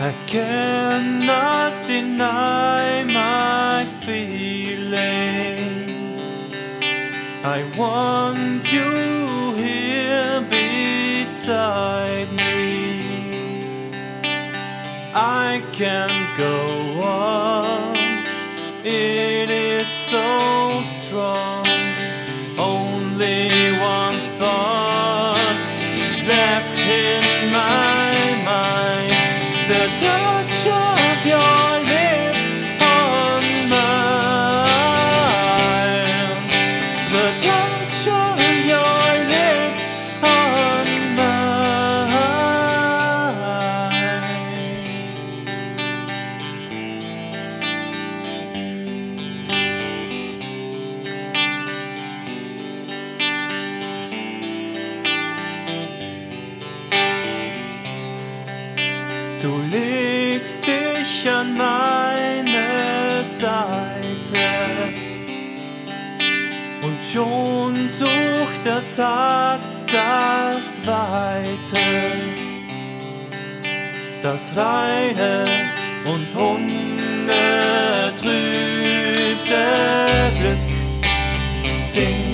I cannot deny my feelings. I want you here beside me. I can't go on, it is so strong. Only one thought left in my mind, the touch of your lips on mine, the touch of your lips on mine. Du legst dich an meine Seite und schon sucht der Tag das Weite, das reine und ungetrübte Glück singt